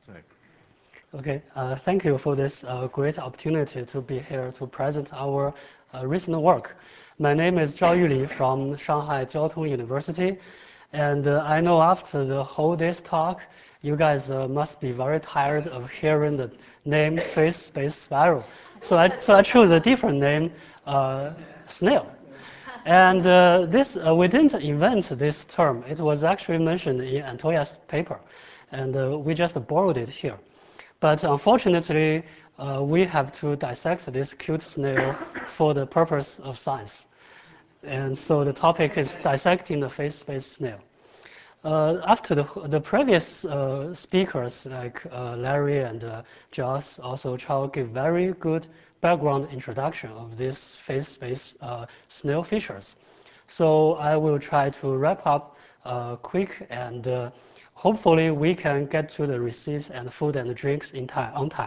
Sorry. Okay, thank you for this great opportunity to be here to present our recent work. My name is Zhao Yuli from Shanghai Jiao Tong University, and I know after the whole day's talk, you guys must be very tired of hearing the name phase space spiral. So I chose a different name, snail. And we didn't invent this term. It was actually mentioned in Antoia's paper, and we just borrowed it here. But unfortunately, we have to dissect this cute snail for the purpose of science. And so the topic is dissecting the phase space snail. After the previous speakers, like Larry and Joss, also Chao, give very good background introduction of this phase space snail features. So I will try to wrap up quick, and hopefully we can get to the receipts and food and drinks on time.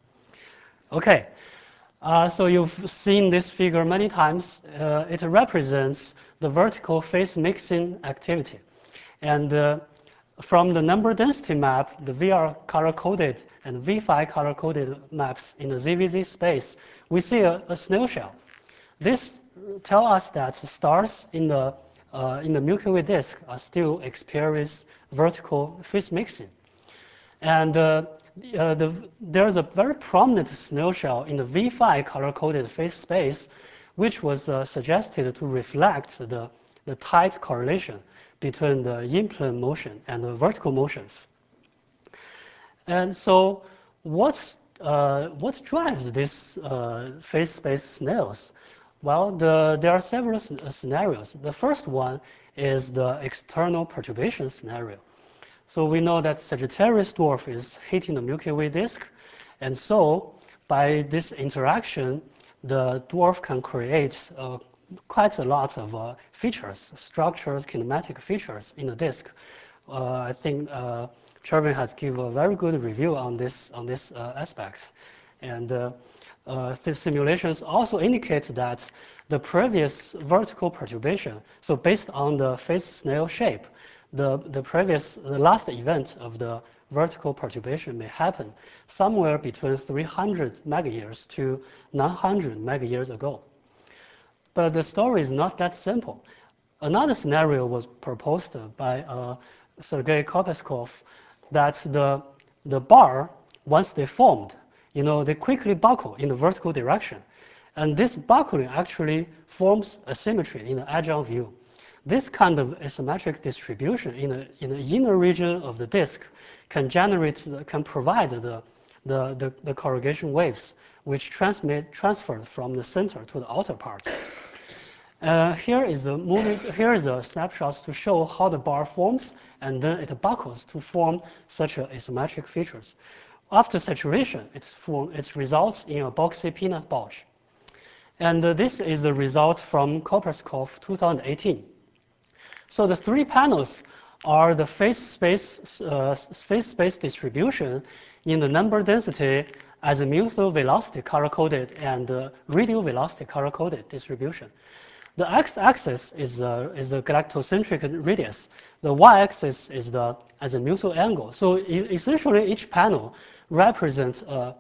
Okay, so you've seen this figure many times. It represents the vertical phase mixing activity. And from the number density map, the VR color-coded and V5 color-coded maps in the ZVZ space, we see a snail shell. This tells us that stars in the Milky Way disk are still experience vertical phase mixing. And there's a very prominent snail shell in the V5 color-coded phase space, which was suggested to reflect the tight correlation between the in-plane motion and the vertical motions. And so what drives these phase space snails? Well, there are several scenarios. The first one is the external perturbation scenario. So we know that Sagittarius dwarf is hitting the Milky Way disk, and so by this interaction, the dwarf can create quite a lot of features, structures, kinematic features in the disk. I think Chervin has given a very good review on this aspect, and the simulations also indicate that the previous vertical perturbation, so based on the phase snail shape, the last event of the vertical perturbation may happen somewhere between 300 megayears to 900 megayears ago. But the story is not that simple. Another scenario was proposed by Sergei Kopeskov, that the bar, once they formed, they quickly buckle in the vertical direction. And this buckling actually forms a symmetry in the edge-on view. This kind of asymmetric distribution in the inner region of the disk can provide the corrugation waves, which transferred from the center to the outer parts. Here is the snapshots to show how the bar forms, and then it buckles to form such asymmetric features. After saturation, it results in a boxy peanut bulge. And this is the result from Kopeskov 2018. So the three panels are the phase space distribution in the number density, azimuthal velocity color-coded, and radial velocity color-coded distribution. The x-axis is the galactocentric radius. The y-axis is the azimuthal angle. So essentially, each panel represents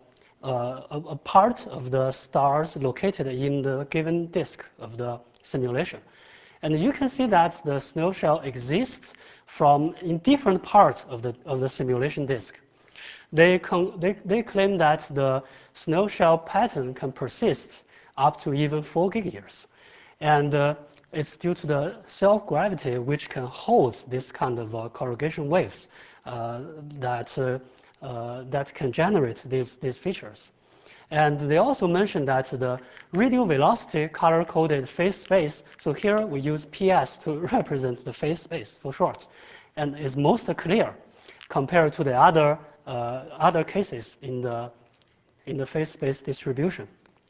a part of the stars located in the given disk of the simulation. And you can see that the snail shell exists in different parts of the simulation disk. They claim that the snail shell pattern can persist up to even 4 gig-years. And it's due to the self-gravity which can hold this kind of corrugation waves that can generate these features. And they also mentioned that the radial velocity color-coded phase space, so here we use PS to represent the phase space for short, and is most clear compared to the other cases in the phase space distribution.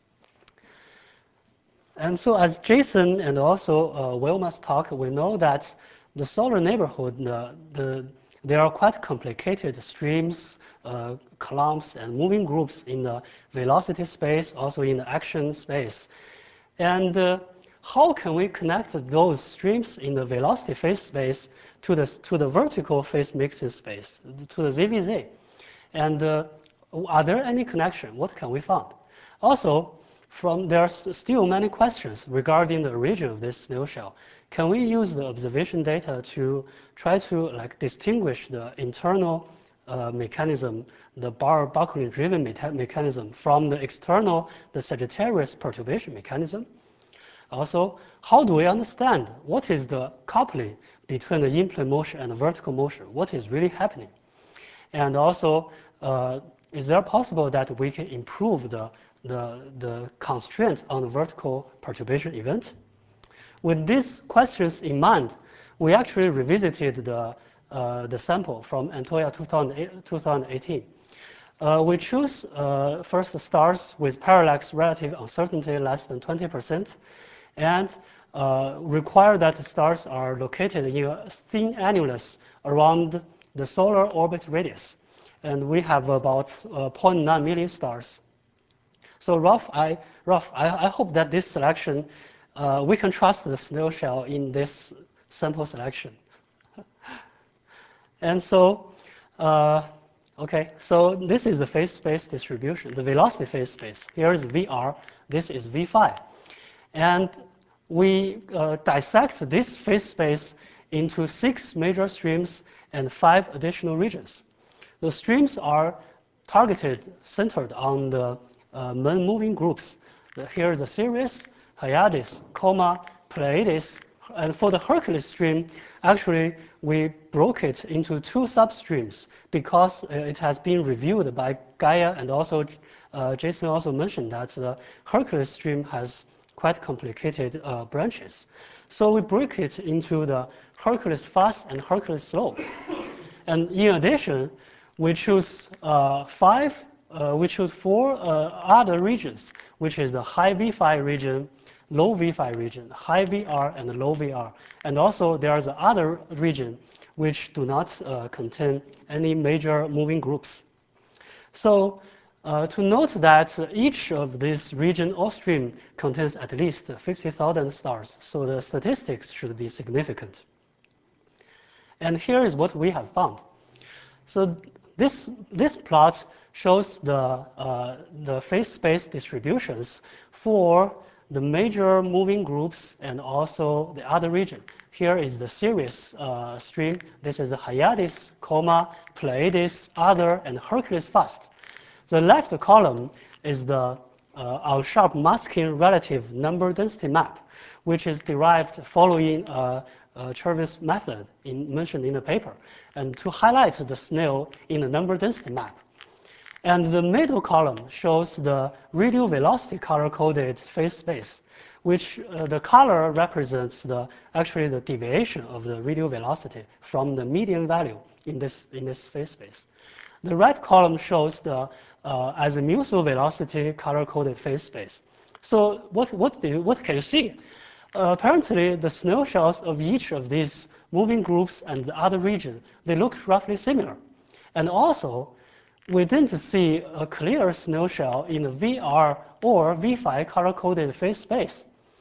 And so as Jason and also Wilma's talk, we know that the solar neighborhood, there are quite complicated streams, clumps, and moving groups in the velocity space, also in the action space. And how can we connect those streams in the velocity phase space to the vertical phase mixing space, to the ZVZ? And are there any connection? What can we find? Also, there's still many questions regarding the origin of this snail shell. Can we use the observation data to try to distinguish the internal mechanism, the buckling-driven mechanism, from the external, the Sagittarius perturbation mechanism? Also, how do we understand what is the coupling between the in-plane motion and the vertical motion? What is really happening? And also, is there possible that we can improve the constraint on the vertical perturbation event? With these questions in mind, we actually revisited the sample from Antoya 2018. We choose first stars with parallax relative uncertainty less than 20%, and require that the stars are located in a thin annulus around the solar orbit radius. And we have about 0.9 million stars. So I hope that this selection, we can trust the snail shell in this sample selection. And so, okay, so this is the phase space distribution, the velocity phase space. Here is VR, this is V phi. And we dissect this phase space into 6 major streams and 5 additional regions. The streams are targeted, centered on the main moving groups. Here is the Sirius, Hyades, Coma, Pleiades. And for the Hercules stream, actually, we broke it into 2 substreams because it has been reviewed by Gaia, and also Jason also mentioned that the Hercules stream has quite complicated branches. So we break it into the Hercules fast and Hercules slow. And in addition, we choose 4 other regions, which is the high V phi region, low V phi region, high VR and low VR. And also there is other region which do not contain any major moving groups. So to note that each of these region or stream contains at least 50,000 stars, so the statistics should be significant. And here is what we have found. So this plot shows the phase space distributions for the major moving groups and also the other region. Here is the Sirius stream. This is the Hyades, Coma, Pleiades, other, and Hercules fast. The left column is the on-sharp masking relative number density map, which is derived following Chervis method mentioned in the paper, and to highlight the snail in the number density map. And the middle column shows the radial velocity color-coded phase space, which the color represents actually the deviation of the radial velocity from the median value in this phase space. The right column shows the azimuthal velocity color-coded phase space. So what can you see? Apparently, the snail shells of each of these moving groups and the other region, they look roughly similar. And also, we didn't see a clear snail shell in the VR or V phi color-coded phase space.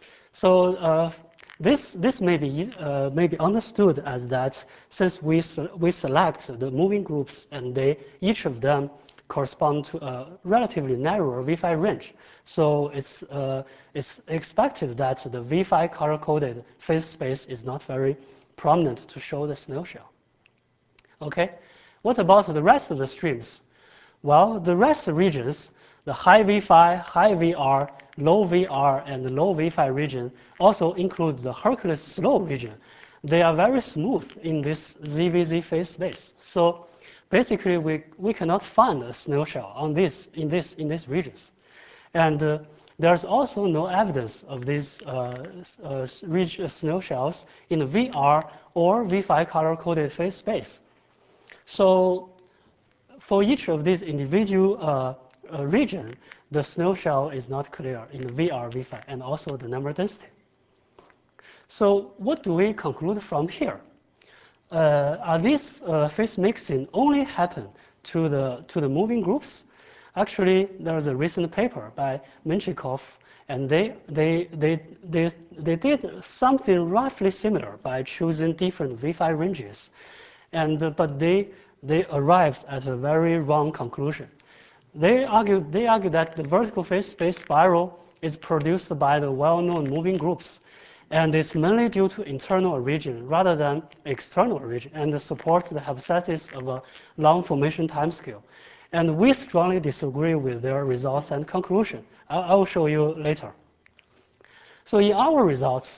So this may be understood as that since we select the moving groups and each of them correspond to a relatively narrower V phi range. So it's expected that the V phi color-coded phase space is not very prominent to show the snail shell. Okay, what about the rest of the streams? Well, the rest of the regions, the high V phi, high VR, low VR, and low V phi region also include the Hercules slow region. They are very smooth in this ZVZ phase space. So basically, we cannot find a snail shell in these regions. And there's also no evidence of these snail shells in the VR or V phi color-coded phase space. So for each of these individual region, the snail shell is not clear in the VR, V phi, and also the number density. So what do we conclude from here? Are these phase mixing only happen to the moving groups? Actually, there was a recent paper by Menchikov, and they did something roughly similar by choosing different V phi ranges, but they they arrive at a very wrong conclusion. They argue that the vertical phase space spiral is produced by the well-known moving groups, and it's mainly due to internal origin rather than external origin, and supports the hypothesis of a long formation timescale. And we strongly disagree with their results and conclusion. I will show you later. So in our results,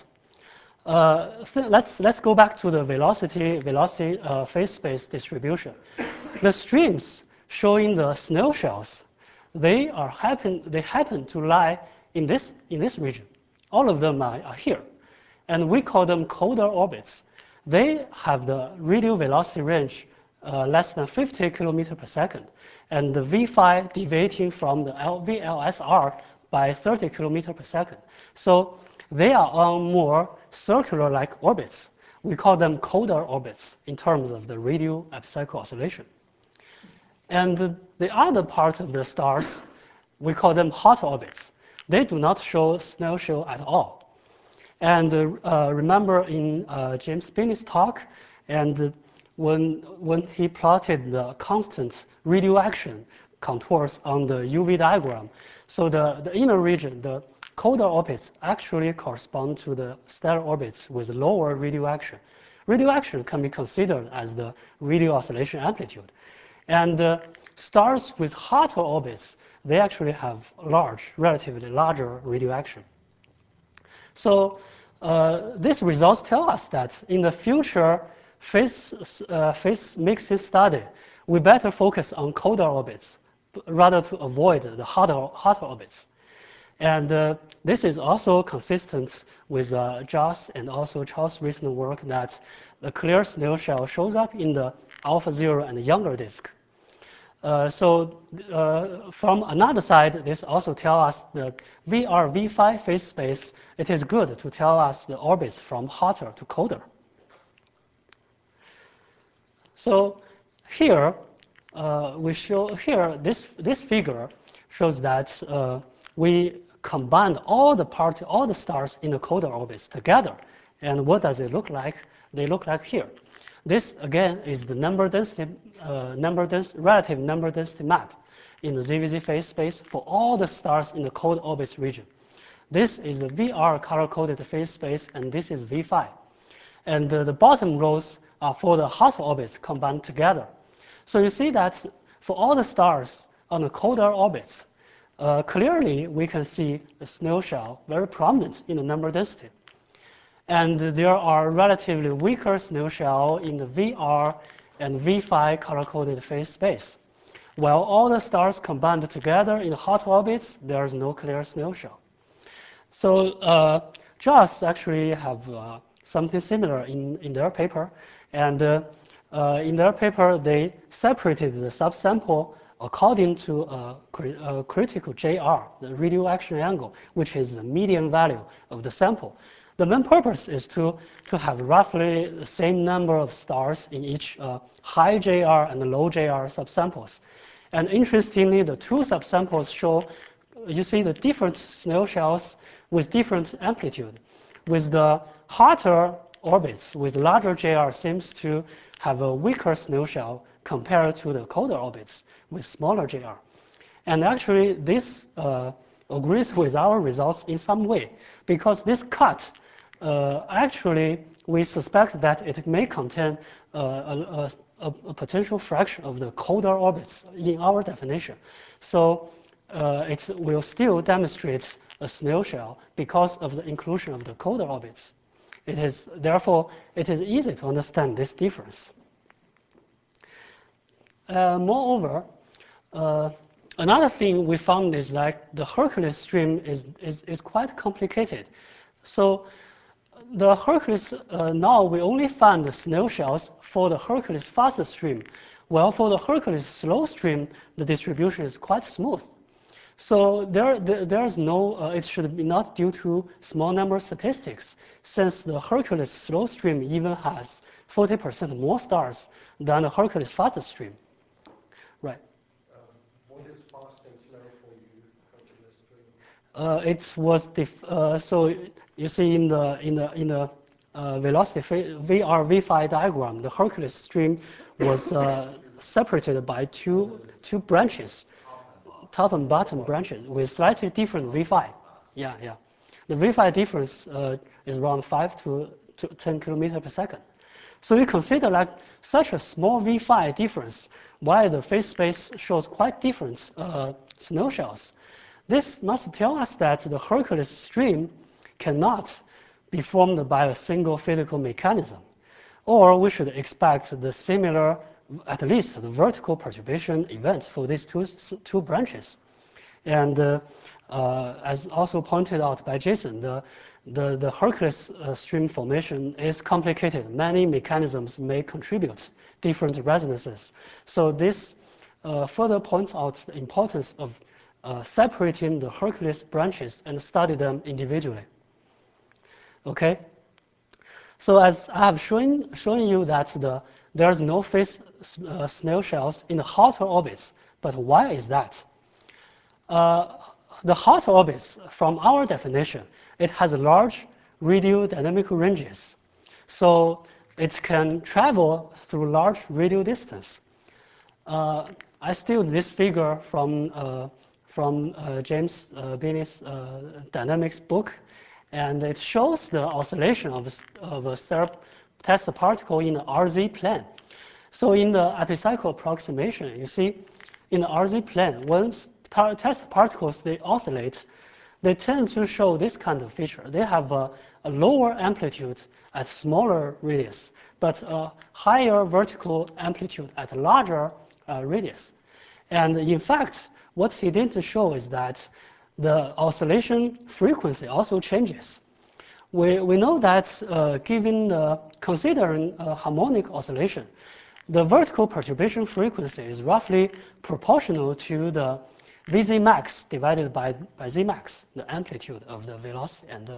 let's go back to the velocity phase space distribution. The streams showing the snail shells, they happen to lie in this region. All of them are here, and we call them colder orbits. They have the radial velocity range less than 50 km per second, and the v phi deviating from the VLSR by 30 km per second. So they are on more circular-like orbits. We call them colder orbits in terms of the radial epicycle oscillation. And the other parts of the stars, we call them hot orbits. They do not show snail shell at all. And remember in James Binney's talk, and when he plotted the constant radial action contours on the UV diagram, so the inner region, the colder orbits actually correspond to the stellar orbits with lower radial action. Radial action can be considered as the radial oscillation amplitude. And stars with hotter orbits, they actually have relatively larger radial action. So these results tell us that in the future phase mixing study, we better focus on colder orbits rather to avoid the hotter orbits. And this is also consistent with Joss and also Charles' recent work that the clear snail shell shows up in the alpha zero and younger disk. From another side, this also tells us that VR V5 phase space, it is good to tell us the orbits from hotter to colder. So here, we show here, this figure shows that we combined all the stars in the colder orbits together. And what does it look like? They look like here. This, again, is the relative number density map in the ZVZ phase space for all the stars in the cold orbits region. This is the VR color-coded phase space, and this is V5. And the bottom rows are for the hot orbits combined together. So you see that for all the stars on the colder orbits, clearly we can see the snail shell very prominent in the number density. And there are relatively weaker snail shell in the VR and V5 color-coded phase space. While all the stars combined together in hot orbits, there is no clear snail shell. So Joss actually have something similar in their paper. And in their paper, they separated the subsample according to a critical JR, the radial action angle, which is the median value of the sample. The main purpose is to have roughly the same number of stars in each high JR and low JR subsamples. And interestingly, the two subsamples show, you see the different snail shells with different amplitude. With the hotter orbits with larger JR seems to have a weaker snail shell compared to the colder orbits with smaller JR. And actually, this agrees with our results in some way, because this cut, actually, we suspect that it may contain a potential fraction of the colder orbits in our definition. So it will still demonstrate a snail shell because of the inclusion of the colder orbits. Therefore, it is easy to understand this difference. Moreover, another thing we found is like the Hercules stream is quite complicated. So the Hercules, now we only find the snail shells for the Hercules fast stream. While for the Hercules slow stream, the distribution is quite smooth. So there's no, it should be not due to small number statistics, since the Hercules slow stream even has 40% more stars than the Hercules fast stream. Right. What is fast and slow for you, Hercules stream? It was so you see in the velocity VR V5 diagram, the Hercules stream was separated by two branches, top and bottom branches with slightly different V-phi. Yeah, yeah. The V-phi difference is around 5 to 10 kilometers per second. So we consider like such a small V-phi difference, while the phase space shows quite different snow shells. This must tell us that the Hercules stream cannot be formed by a single physical mechanism, or we should expect the similar, at least the vertical perturbation event for these two branches. And as also pointed out by Jason, the Hercules stream formation is complicated. Many mechanisms may contribute different resonances. So this further points out the importance of separating the Hercules branches and study them individually. Okay. So as I have shown you that there's no phase snail shells in the hotter orbits, but why is that? The hot orbits, from our definition, it has large radial dynamic ranges. So it can travel through large radial distance. I steal this figure from James Binney's dynamics book, and it shows the oscillation of a stellar test particle in the RZ plane. So in the epicycle approximation, you see in the RZ plane, when test particles they oscillate, they tend to show this kind of feature. They have a lower amplitude at smaller radius, but a higher vertical amplitude at a larger radius. And in fact, what he didn't show is that the oscillation frequency also changes. We know that considering harmonic oscillation, the vertical perturbation frequency is roughly proportional to the Vz max divided by Z max, the amplitude of the velocity and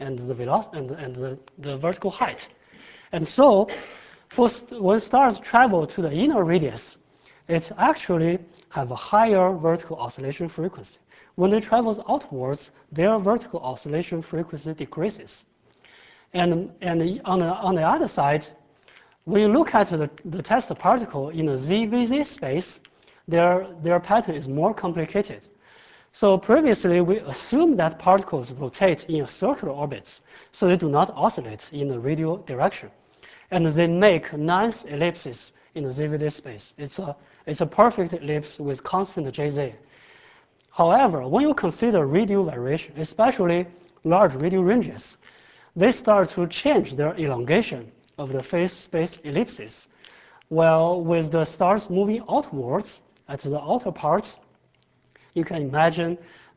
the vertical height. And so, when stars travel to the inner radius, it actually have a higher vertical oscillation frequency. When they travel outwards, their vertical oscillation frequency decreases. And on the other side, when you look at the test particle in the ZVZ space, their pattern is more complicated. So previously, we assumed that particles rotate in circular orbits, so they do not oscillate in the radial direction. And they make nice ellipses in the ZVZ space. It's a perfect ellipse with constant Jz. However, when you consider radial variation, especially large radial ranges, they start to change their elongation of the phase space ellipses. Well, with the stars moving outwards at the outer parts, you can imagine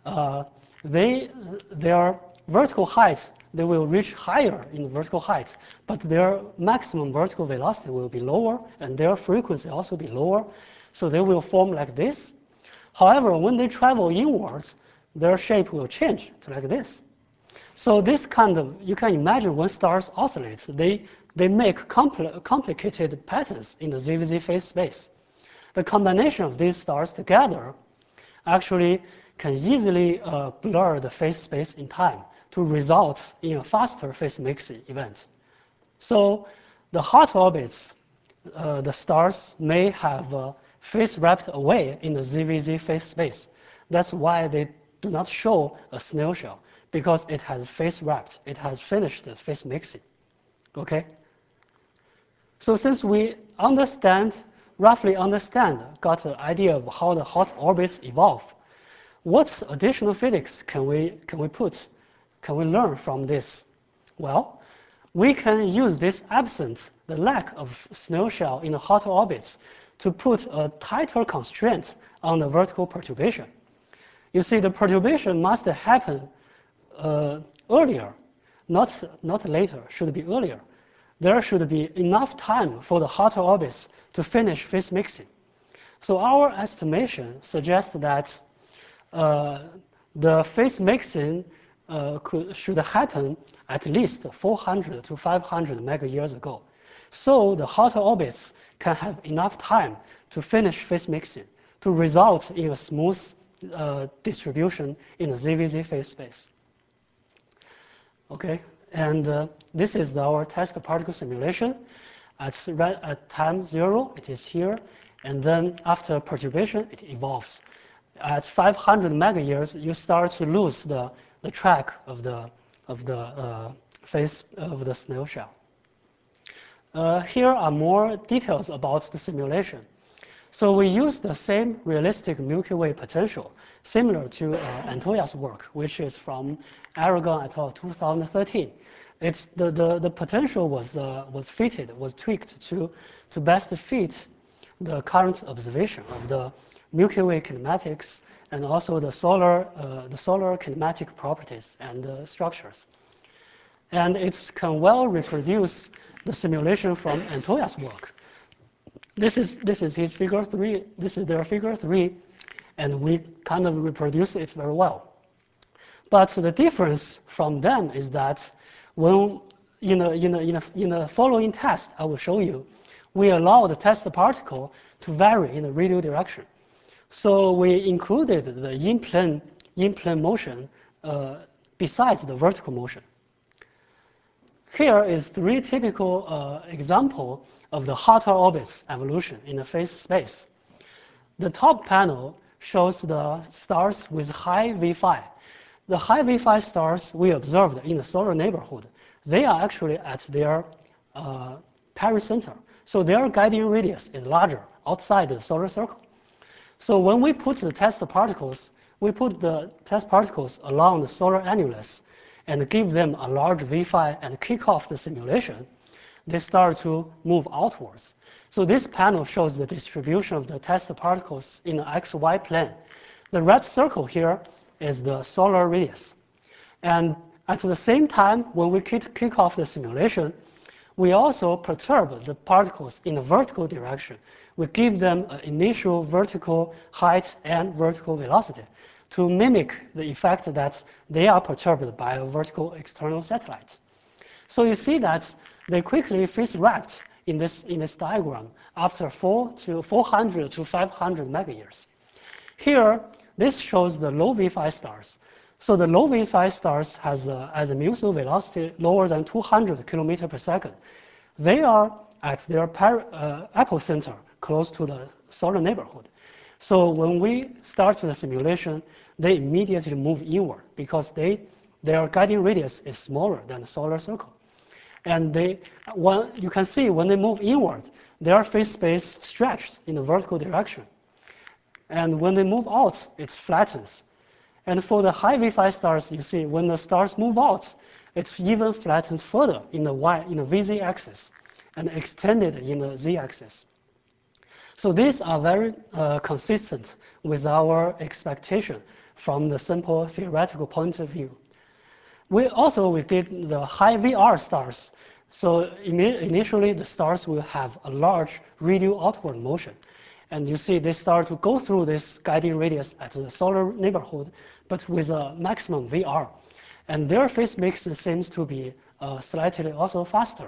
their vertical height, they will reach higher in vertical height, but their maximum vertical velocity will be lower, and their frequency also be lower. So they will form like this. However, when they travel inwards, their shape will change to like this. So this kind of, you can imagine when stars oscillate, they make complicated patterns in the ZVZ phase space. The combination of these stars together actually can easily blur the phase space in time to result in a faster phase mixing event. So the hot orbits, the stars may have phase wrapped away in the ZVZ phase space. That's why they do not show a snail shell, because it has phase wrapped. It has finished the phase mixing. Okay? So since we roughly understand, got an idea of how the hot orbits evolve, what additional physics can we learn from this? Well, we can use this absence, the lack of snail shell in the hot orbits, to put a tighter constraint on the vertical perturbation. You see, the perturbation must happen earlier, not later, should be earlier. There should be enough time for the hotter orbits to finish phase mixing. So our estimation suggests that the phase mixing should happen at least 400 to 500 megayears ago. So the hotter orbits can have enough time to finish phase mixing to result in a smooth distribution in the ZVZ phase space. Okay, and this is our test particle simulation. At time 0, it is here, And then after perturbation, it evolves. At 500 megayears, you start to lose the track of the phase of the snail shell. Here are more details about the simulation. So we use the same realistic Milky Way potential, similar to Antoya's work, which is from Aragon et al. 2013. The potential was fitted, was tweaked to best fit the current observation of the Milky Way kinematics and also the solar kinematic properties and structures. And it can well reproduce the simulation from Antoya's work. This is his figure 3. This is their figure 3, and we kind of reproduce it very well. But the difference from them is that when in a following test I will show you, we allow the test particle to vary in the radial direction. So we included the in-plane motion besides the vertical motion. Here is 3 typical examples of the hotter orbits evolution in the phase space. The top panel shows the stars with high V5. The high V5 stars we observed in the solar neighborhood, they are actually at their pericenter. So their guiding radius is larger outside the solar circle. So when we put the test particles, we put the test particles along the solar annulus and give them a large V5 and kick off the simulation, they start to move outwards. So this panel shows the distribution of the test particles in the XY plane. The red circle here is the solar radius. And at the same time, when we kick off the simulation, we also perturb the particles in the vertical direction. We give them an initial vertical height and vertical velocity to mimic the effect that they are perturbed by a vertical external satellite. So you see that they quickly phase-wrapped in this diagram after 400 to 500 megayears. Here, this shows the low V5 stars. So the low V5 stars has a azimuthal velocity lower than 200 kilometers per second. They are at their epicenter close to the solar neighborhood. So when we start the simulation, they immediately move inward because their guiding radius is smaller than the solar circle. And you can see when they move inward, their phase space stretches in the vertical direction. And when they move out, it flattens. And for the high V5 stars, you see when the stars move out, it even flattens further in the VZ axis and extended in the Z axis. So these are very consistent with our expectation from the simple theoretical point of view. We did the high VR stars. So initially, the stars will have a large radial outward motion. And you see they start to go through this guiding radius at the solar neighborhood, but with a maximum VR. And their phase mix seems to be slightly also faster.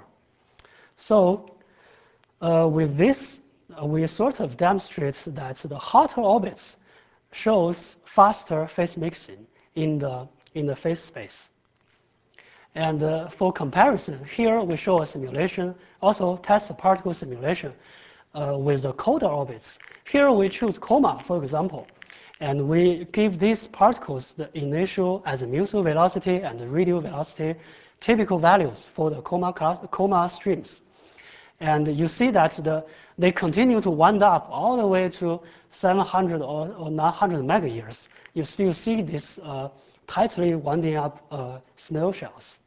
So with this, we sort of demonstrate that the hotter orbits shows faster phase mixing in the phase space. And for comparison, here we show a simulation, also test particle simulation with the colder orbits. Here we choose COMA, for example, and we give these particles the initial azimuthal velocity and the radial velocity typical values for the COMA streams. And you see that they continue to wind up all the way to 700 or 900 megayears. You still see this tightly winding up snail shells.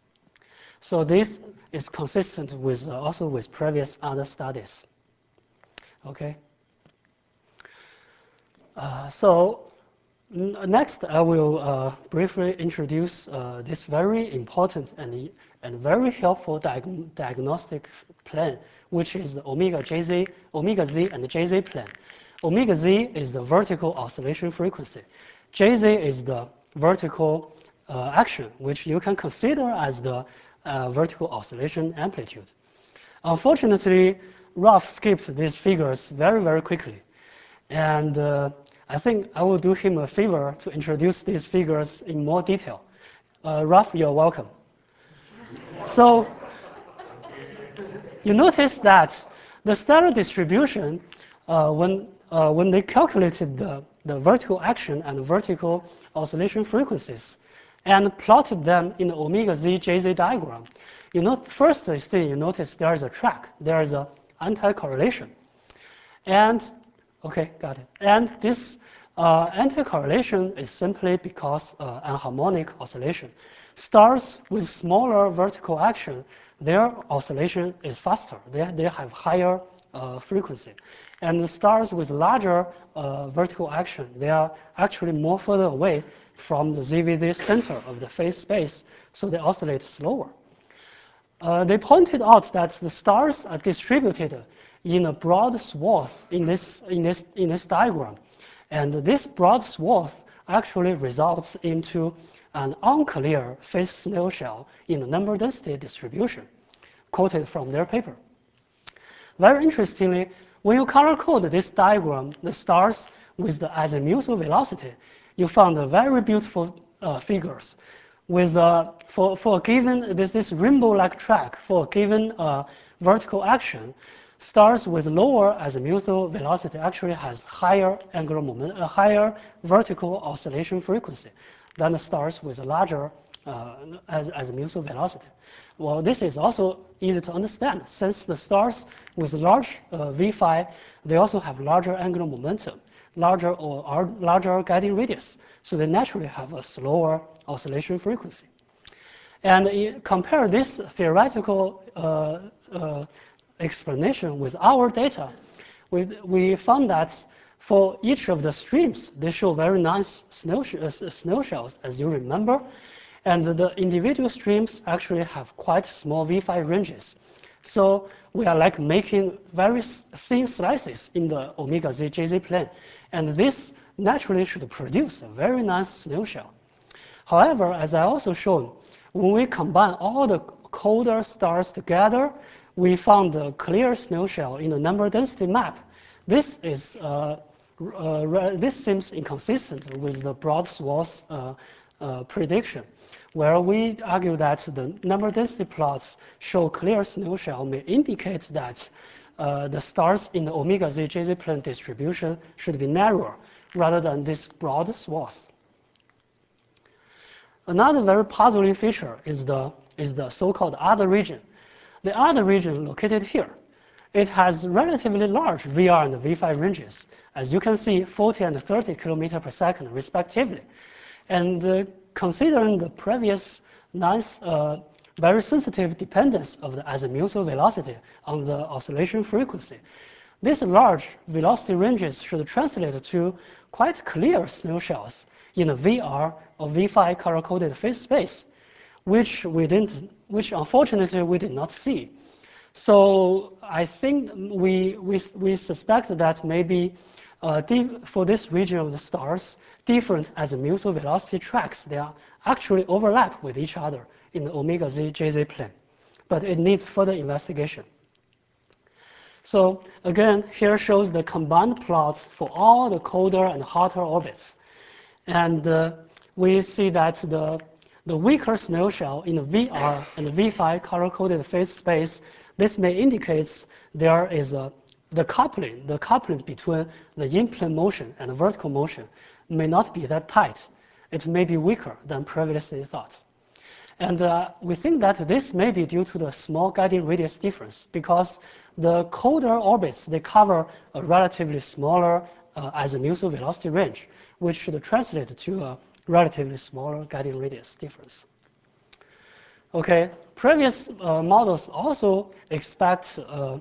So this is consistent with also with previous other studies. Okay. Next, I will briefly introduce this very important and very helpful diagnostic plane, which is the omega Z and the JZ plane. Omega Z is the vertical oscillation frequency. JZ is the vertical action, which you can consider as the vertical oscillation amplitude. Unfortunately, Ralph skipped these figures very, very quickly. And I think I will do him a favor to introduce these figures in more detail. Ralph, you're welcome. So you notice that the stellar distribution when they calculated the vertical action and vertical oscillation frequencies and plotted them in the omega z jz diagram, first thing you notice there is a track, there is an anti-correlation. And, okay, got it. And this anti-correlation is simply because anharmonic oscillation. Stars with smaller vertical action, their oscillation is faster. They have higher frequency. And the stars with larger vertical action, they are actually more further away from the ZVZ center of the phase space, so they oscillate slower. They pointed out that the stars are distributed in a broad swath in this diagram. And this broad swath actually results into an unclear phase snail shell in the number density distribution, quoted from their paper. Very interestingly, when you color code this diagram, the stars with the azimuthal velocity, you found very beautiful figures. With for a given this rainbow-like track for a given vertical action, stars with lower azimuthal velocity actually has higher angular moment, a higher vertical oscillation frequency than the stars with a larger azimuthal velocity. Well, this is also easy to understand since the stars with large V phi, they also have larger angular momentum, larger guiding radius, so they naturally have a slower oscillation frequency. And compare this theoretical explanation with our data, we found that for each of the streams, they show very nice snail shells, as you remember. And the individual streams actually have quite small V phi ranges. So we are like making very thin slices in the omega z jz plane. And this naturally should produce a very nice snail shell. However, as I also shown, when we combine all the colder stars together, we found a clear snail shell in the number density map. This seems inconsistent with the broad swath prediction, where we argue that the number density plots show clear snail shell may indicate that the stars in the omega z jz plane distribution should be narrower rather than this broad swath. Another very puzzling feature is the so-called other region. The other region located here, it has relatively large VR and V phi ranges, as you can see 40 and 30 km per second respectively. And considering the previous nice, very sensitive dependence of the azimuthal velocity on the oscillation frequency, these large velocity ranges should translate to quite clear snail shells in a VR or V phi color-coded phase space, which unfortunately we did not see. So I think we suspect that maybe for this region of the stars, different azimuthal velocity tracks, they are actually overlap with each other in the omega z jz plane. But it needs further investigation. So again, here shows the combined plots for all the colder and hotter orbits. And we see that the weaker snail shell in the VR and the V phi color-coded phase space, this may indicate there is the coupling between the in-plane motion and the vertical motion may not be that tight. It may be weaker than previously thought. And we think that this may be due to the small guiding radius difference, because the colder orbits, they cover a relatively smaller azimuthal velocity range, which should translate to a relatively smaller guiding radius difference. Okay, previous models also expect the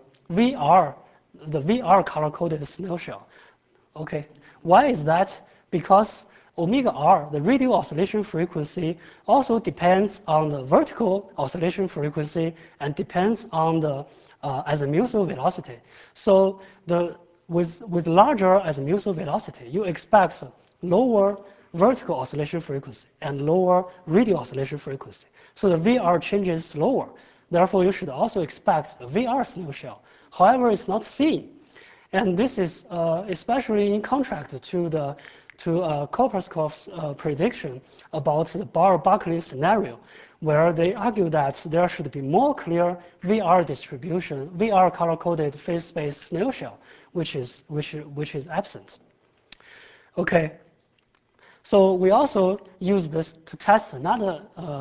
VR color-coded snail shell. Okay, why is that? Because omega r, the radial oscillation frequency, also depends on the vertical oscillation frequency and depends on the azimuthal velocity. So with larger azimuthal velocity, you expect lower vertical oscillation frequency and lower radial oscillation frequency. So the VR changes slower. Therefore, you should also expect a VR snail shell. However, it's not seen. And this is especially in contrast to Kolpaskov's prediction about the Barr-Buckley scenario, where they argue that there should be more clear VR distribution, VR color-coded phase space snail shell which is absent. Okay. So we also use this to test another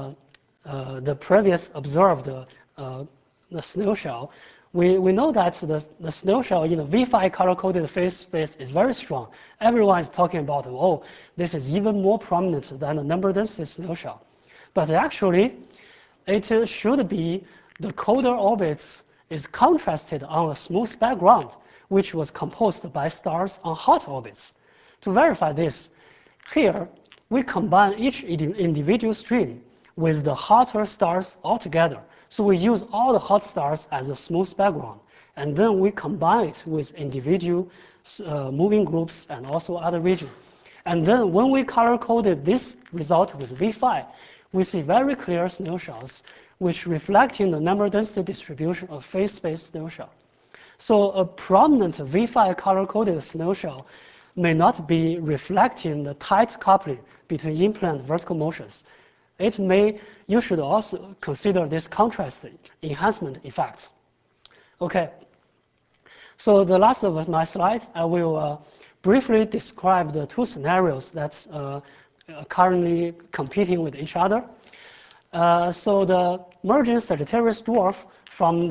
the previous observed the snail shell. We know that the snail shell in the V5 color-coded phase space is very strong. Everyone is talking about, oh, this is even more prominent than the number density snail shell. But actually, it should be the colder orbits is contrasted on a smooth background, which was composed by stars on hot orbits. To verify this, here we combine each individual stream with the hotter stars altogether. So we use all the hot stars as a smooth background, and then we combine it with individual moving groups and also other regions. And then when we color-coded this result with V5, we see very clear snail shells, which reflecting the number density distribution of phase space snail shell. So a prominent V5 color-coded snail shell may not be reflecting the tight coupling between in-plane and vertical motions. You should also consider this contrast enhancement effect. Okay. So the last of my slides, I will briefly describe the two scenarios that's currently competing with each other. So the merging Sagittarius dwarf from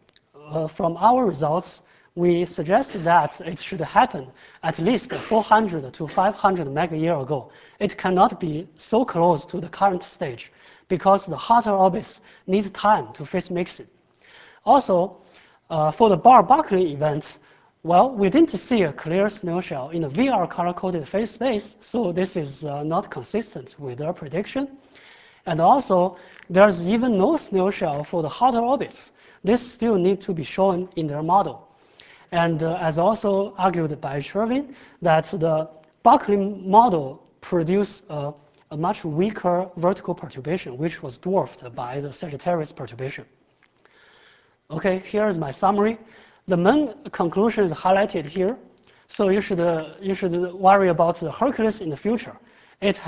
our results, we suggested that it should happen at least 400 to 500 mega-year ago. It cannot be so close to the current stage because the hotter orbits need time to phase mix it. Also, for the Barr-Buckley event, well, we didn't see a clear snail shell in the VR color-coded phase space, so this is not consistent with our prediction. And also, there's even no snail shell for the hotter orbits. This still needs to be shown in their model. And as also argued by Sherwin, that the Buckley model produced a much weaker vertical perturbation, which was dwarfed by the Sagittarius perturbation. Okay, here is my summary. The main conclusion is highlighted here. So you should worry about the Hercules in the future. It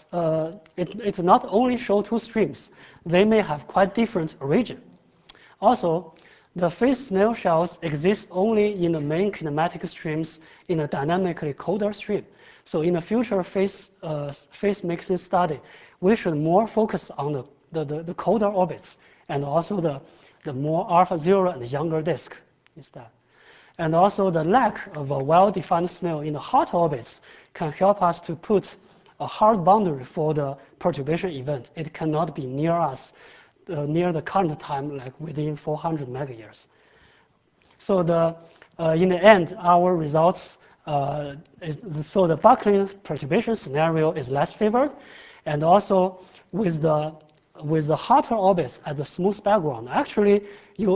not only shows two streams, they may have quite different origin. Also, the phase snail shells exist only in the main kinematic streams in a dynamically colder stream. So in the future phase mixing study, we should more focus on the colder orbits and also the more alpha zero and younger disk instead. And also the lack of a well-defined snail in the hot orbits can help us to put a hard boundary for the perturbation event. It cannot be near us, near the current time, like within 400 megayears. So in the end, our results, so the Buckley perturbation scenario is less favored, and also with the hotter orbits as a smooth background, actually you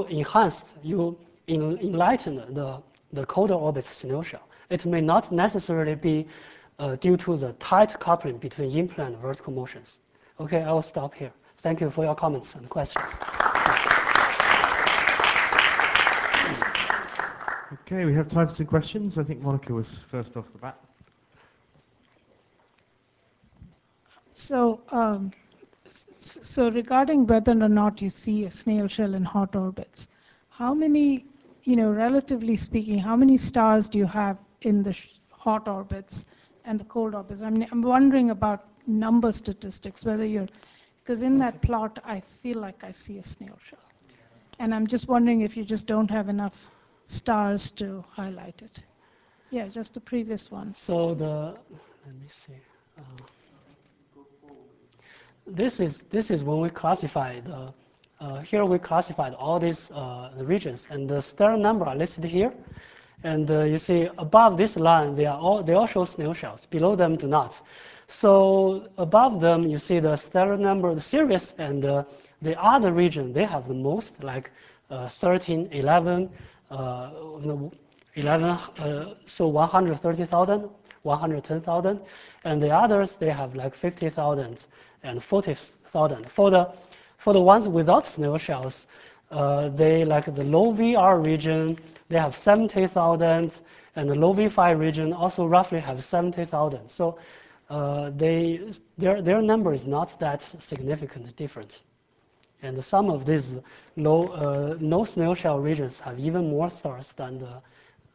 enlighten the colder orbits snail shell. It may not necessarily be due to the tight coupling between in-plane and vertical motions. Okay, I will stop here. Thank you for your comments and questions. Okay, we have time for some questions. I think Monica was first off the bat. So, so regarding whether or not you see a snail shell in hot orbits, how many, relatively speaking, how many stars do you have in the hot orbits and the cold orbits? I mean, I'm wondering about number statistics, because in that plot, I feel like I see a snail shell. And I'm just wondering if you just don't have enough stars to highlight it. Yeah, just the previous one. So let me see. This is when we classified. Here we classified all these regions, and the stellar number are listed here. And you see above this line, they all show snail shells. Below them do not. So above them, you see the stellar number, the Sirius, and the other region, they have the most, like 13, 11, 11, so 130,000, 110,000, and the others, they have like 50,000 and 40,000. For the ones without snail shells, they like the low VR region, they have 70,000, and the low V5 region also roughly have 70,000. So their number is not that significantly different. And some of these no snail shell regions have even more stars than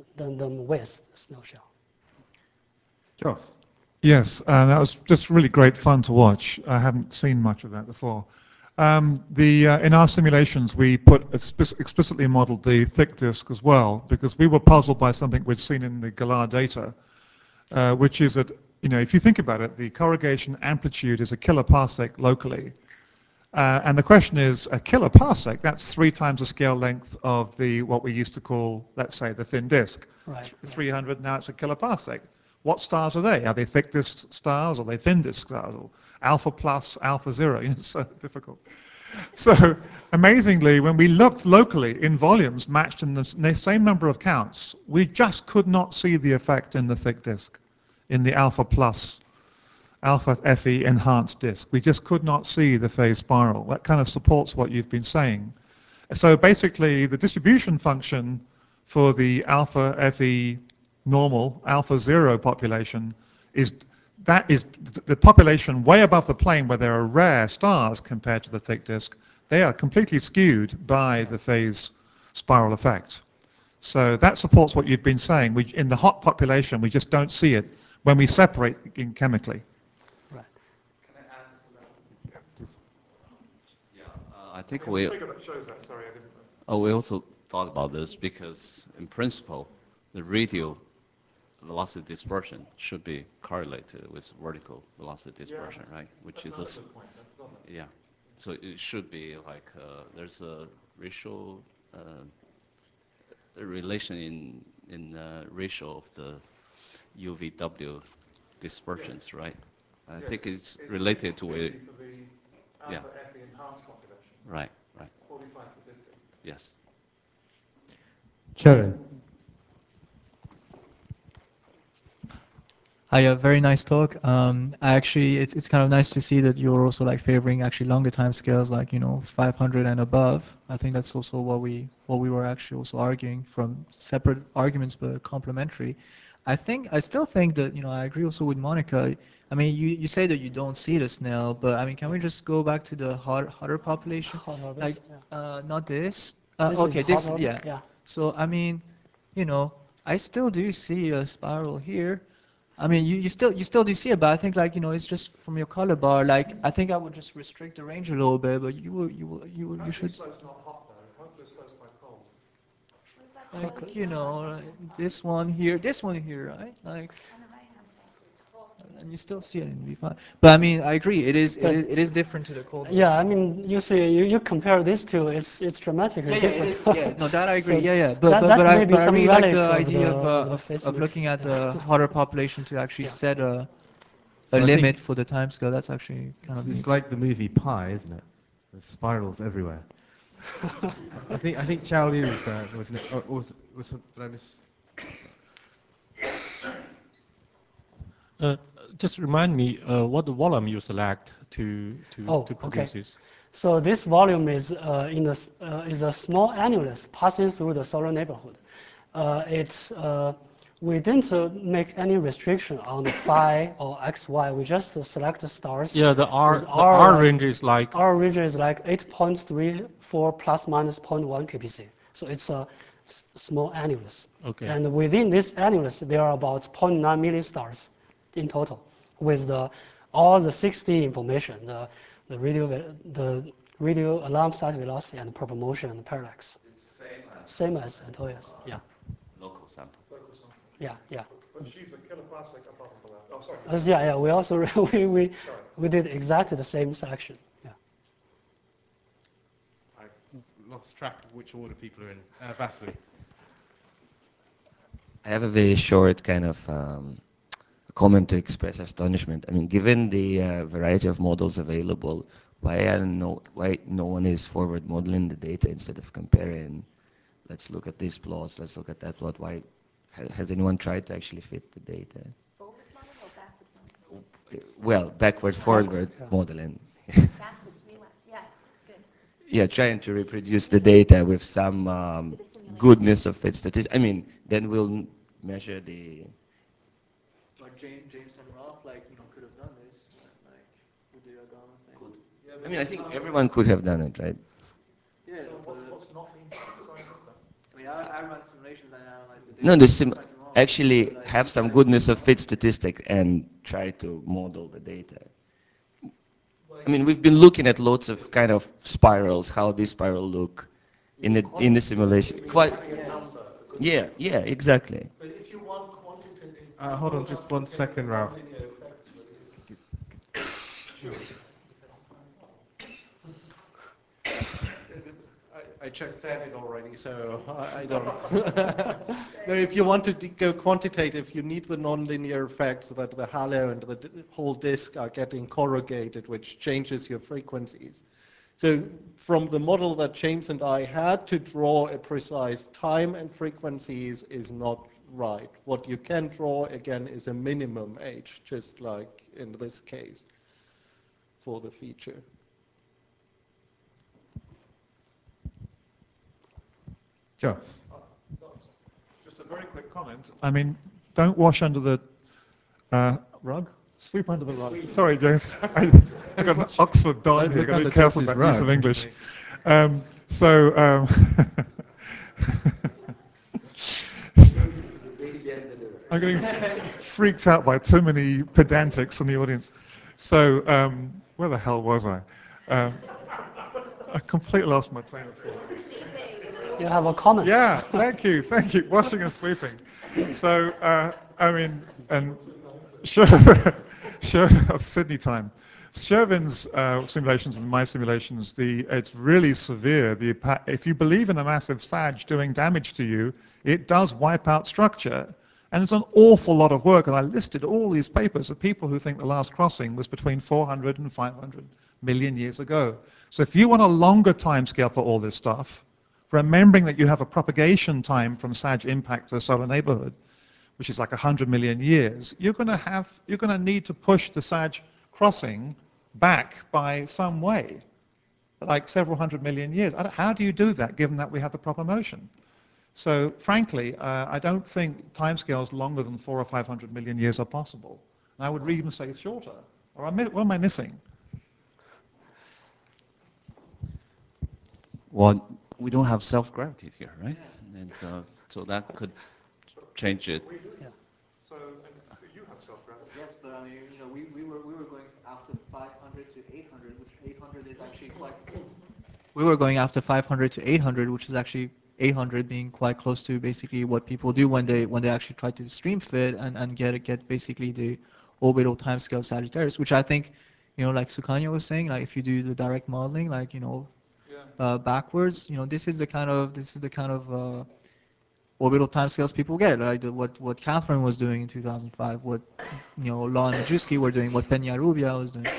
than with snail shell. Joss. Yes, that was just really great fun to watch. I haven't seen much of that before. In our simulations, we explicitly modeled the thick disk as well because we were puzzled by something we'd seen in the Galar data, which is that, if you think about it, the corrugation amplitude is a kiloparsec locally. And the question is, a kiloparsec, that's 3 times the scale length of what we used to call, let's say, the thin disk. Right. 300, now it's a kiloparsec. What stars are they? Are they thick disk stars or are they thin disk stars? Or alpha plus, alpha zero? It's so difficult. So amazingly, when we looked locally in volumes matched in the same number of counts, we just could not see the effect in the thick disk, in the alpha plus, alpha Fe enhanced disk. We just could not see the phase spiral. That kind of supports what you've been saying. So basically, the distribution function for the alpha Fe normal, alpha zero population is the population way above the plane where there are rare stars compared to the thick disk. They are completely skewed by the phase spiral effect. So that supports what you've been saying. In the hot population, we just don't see it when we separate in chemically. Right. Can I add to that? Just Yeah, I think we. Figure that shows that. Sorry, I didn't. Oh, we also thought about this because, in principle, the radial velocity dispersion should be correlated with vertical velocity dispersion, right? Which is yeah. So it should be like there's a ratio, a relation in ratio of the UVW dispersions, right? I think it's related to a yeah. Right, right. 45 to 50. Yes. Sharon. Hi, very nice talk. It's kind of nice to see that you're also like favoring actually longer time scales, like 500 and above. I think that's also what we were actually also arguing from separate arguments but complementary. I still think that I agree also with Monica. I mean, you say that you don't see the snail, but I mean, can we just go back to the hotter population? Hot orbits, Like, yeah. not this. This is Okay, hot this, orbit, yeah. yeah. So I mean, I still do see a spiral here. I mean, you still do see it, but I think like it's just from your color bar. Like I think I would just restrict the range a little bit, but you should not hot though. Hopefully slow's quite cold. like this one here, right? Like, and you still see it in V5. But I mean, I agree. It is different to the cold. Yeah, I mean, you see, you compare these two, it's dramatically Yeah, different. it is. Yeah, no, that I agree. So Yeah. that may be But I really like symbolic the of idea the phase of mix. looking at the hotter population to actually Yeah. set a So I limit think for the time scale. That's actually kind of it's neat. like the movie Pi, isn't it? There's spirals everywhere. I think Chao Liu was did I miss? Just remind me what the volume you select to Oh, produce okay. this. So this volume is is a small annulus passing through the solar neighborhood. We didn't make any restriction on the phi or xy. We just select the stars. Yeah, the with R range is like R region is like 8.34 plus minus 0.1 kpc. So it's a small annulus. okay. And within this annulus, there are about 0.9 million stars in total, with all the 6D information, the radio alarm site velocity and purple motion and parallax. It's Same as Antonius. Yeah, local sample. yeah, yeah. But she's a kiloparsec above and below. Oh, sorry. Yeah, yeah. We also we Sorry. did exactly the same section. Yeah. I lost track of which order people are in. Vasily. I have a very short kind of comment to express astonishment. I mean, given the variety of models available, why no one is forward modeling the data instead of comparing? Let's look at these plots. Let's look at that plot. Why has anyone tried to actually fit the data? Forward model or backwards model? Well, backward, forward Yeah. modeling. Backwards, rewind. Yeah, good. Yeah, trying to reproduce the data with some With a simulation. goodness of its statistics. I mean, then we'll measure the. Like James and Ralph, like could have done this, like with the Agama thing. I mean, I think everyone could have done it, right? Yeah. So what's not being done? Sorry, I missed that. I mean, I run simulations and analyze the data. No, actually have some goodness of fit statistic and try to model the data. I mean, we've been looking at lots of kind of spirals, how these spiral look in the simulation. Quite. Yeah, yeah, exactly. But if you want quantitative... Hold on just 1 second, Ralph. I just said it already, so I don't. No, if you want to go quantitative, you need the nonlinear effects so that the halo and the whole disk are getting corrugated, which changes your frequencies. So from the model that James and I had, to draw a precise time and frequencies is not right. What you can draw, again, is a minimum age, just like in this case for the feature. Joss. Just a very quick comment. I mean, don't wash under the rug. Sweep under the rug. Sorry, James. I got an Oxford don here. Got to be careful about use of English. I'm getting freaked out by too many pedantics in the audience. So, where the hell was I? I completely lost my train of thought. You have a comment. Yeah, thank you. Washing and sweeping. So, I mean, and Sydney time. Shervin's simulations and my simulations, it's really severe. If you believe in a massive SAG doing damage to you, it does wipe out structure. And it's an awful lot of work, and I listed all these papers of people who think the last crossing was between 400 and 500 million years ago. So if you want a longer time scale for all this stuff, remembering that you have a propagation time from SAG impact to the solar neighborhood, which is like 100 million years, you're going to need to push the SAG crossing back by some way, like several hundred million years. How do you do that, given that we have the proper motion? So frankly, I don't think timescales longer than 400 or 500 million years are possible. And I would even say shorter. Or what am I missing? Well, we don't have self-gravity here, right? And so that could change it. Yeah. So you have self-gravity. Yes, but I mean, you know, we were going after 500 to 800, which 800 is actually quite. We were going after 500 to 800, which is actually 800 being quite close to basically what people do when they actually try to stream fit and get basically the orbital timescale of Sagittarius, which I think, you know, like Sukanya was saying, like if you do the direct modeling, like, you know, backwards, you know, this is the kind of orbital timescales people get, right? What Catherine was doing in 2005, what, you know, Law and Majewski were doing, what Peñarrubia was doing,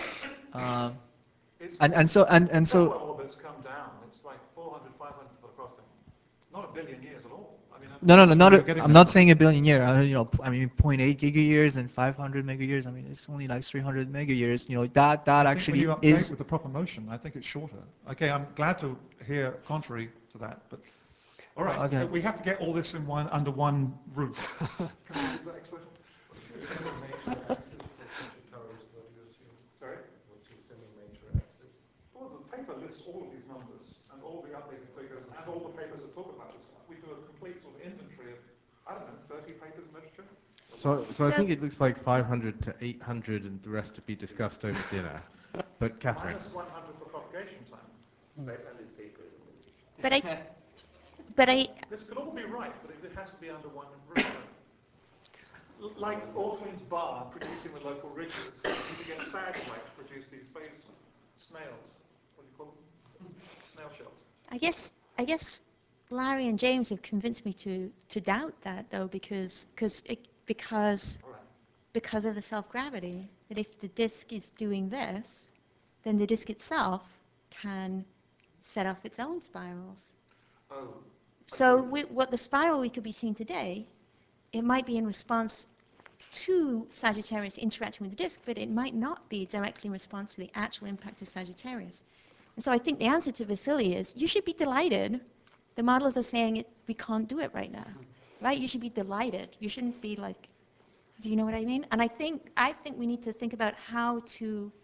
and so. Solar orbits come down. It's like 400, 500 for the crossing. Not a billion years at all. I mean, I'm not saying a billion year. You know, I mean 0.8 gigayears and 500 megayears. I mean, it's only like 300 megayears. You know, that actually when you update with the proper motion, I think it's shorter. Okay, I'm glad to hear contrary to that, but all right. Okay. We have to get all this under one roof. Can I use that expression? Sorry? What's your semi-major axis? Well, the paper lists all of these numbers and all the updated figures and all the papers that talk about this stuff. We do a complete sort of inventory of, I don't know, 30 papers in literature. So I think it looks like 500 to 800 and the rest to be discussed over dinner. But Catherine. Minus 100 for propagation time. 500 papers. But I. This could all be right, but it has to be under one roof. Like Orphan's bar producing the local ridges, you get SAG light to produce these phase snails. What do you call them? Snail shells. I guess Larry and James have convinced me to doubt that, though, because of the self-gravity. That if the disk is doing this, then the disk itself can set off its own spirals. Oh. So what the spiral we could be seeing today, it might be in response to Sagittarius interacting with the disk, but it might not be directly in response to the actual impact of Sagittarius. And so I think the answer to Vasily is, you should be delighted. The modelers are saying we can't do it right now, right? You should be delighted. You shouldn't be like, do you know what I mean? And I think we need to think about how to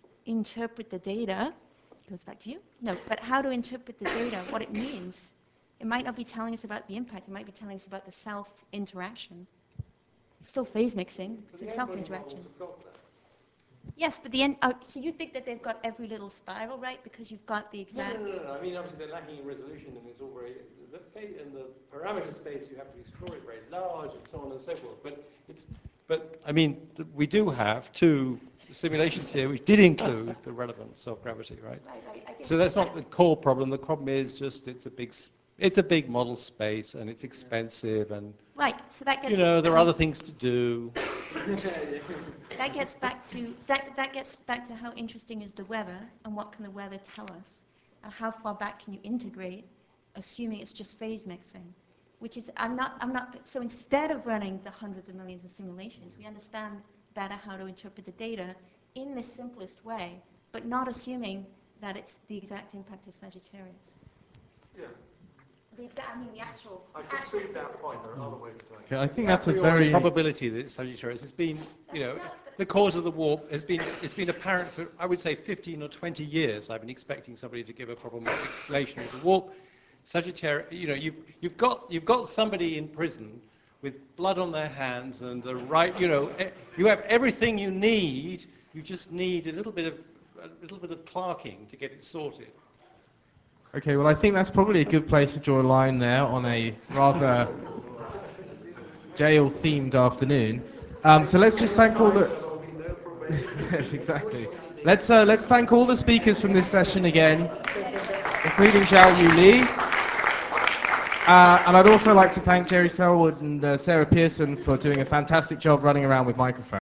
interpret the data. Goes back to you. No, but how to interpret the data, what it means. It might not be telling us about the impact, it might be telling us about the self-interaction. It's still phase mixing, it's a self-interaction. Yes, but so you think that they've got every little spiral right because you've got the exact... No. I mean, obviously they're lacking in resolution and it's all very... In the parameter space, you have to explore it very large and so on and so forth. But I mean, we do have two simulations here which did include the relevant self-gravity, right? Right. So that's not the core problem. The problem is just it's a big model space and it's expensive and right. So that gets there are other things to do. That gets back to how interesting is the weather and what can the weather tell us, and how far back can you integrate, assuming it's just phase mixing, which is I'm not. So instead of running the hundreds of millions of simulations, we understand better how to interpret the data in the simplest way, but not assuming that it's the exact impact of Sagittarius. Yeah. The actual. I can see that point. There are other ways to Okay, I think that's a The very... probability that it's Sagittarius has been, the cause of the warp it's been apparent for, I would say, 15 or 20 years. I've been expecting somebody to give a problematic explanation of the warp. Sagittarius, you've got somebody in prison with blood on their hands and the right, you have everything you need. You just need a little bit of clerking to get it sorted. Okay, well, I think that's probably a good place to draw a line there on a rather jail-themed afternoon. So let's just thank all the... Yes, exactly. Let's thank all the speakers from this session again, including Xiaoyu Li. And I'd also like to thank Jerry Selwood and Sarah Pearson for doing a fantastic job running around with microphones.